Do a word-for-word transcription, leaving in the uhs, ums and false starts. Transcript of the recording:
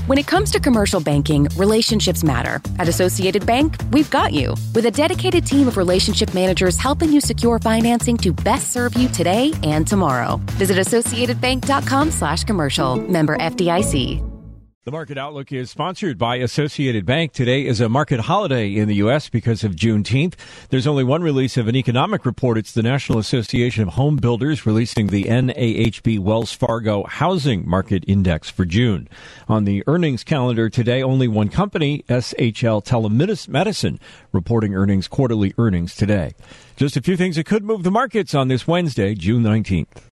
When it comes to commercial banking, relationships matter. At Associated Bank, we've got you. With a dedicated team of relationship managers helping you secure financing to best serve you today and tomorrow. Visit associatedbank.com slash commercial. Member F D I C. The Market Outlook is sponsored by Associated Bank. Today is a market holiday in the U S because of Juneteenth. There's only one release of an economic report. It's the National Association of Home Builders releasing the N A H B Wells Fargo Housing Market Index for June. On the earnings calendar today, only one company, S H L Telemedicine, reporting earnings, quarterly earnings today. Just a few things that could move the markets on this Wednesday, June nineteenth.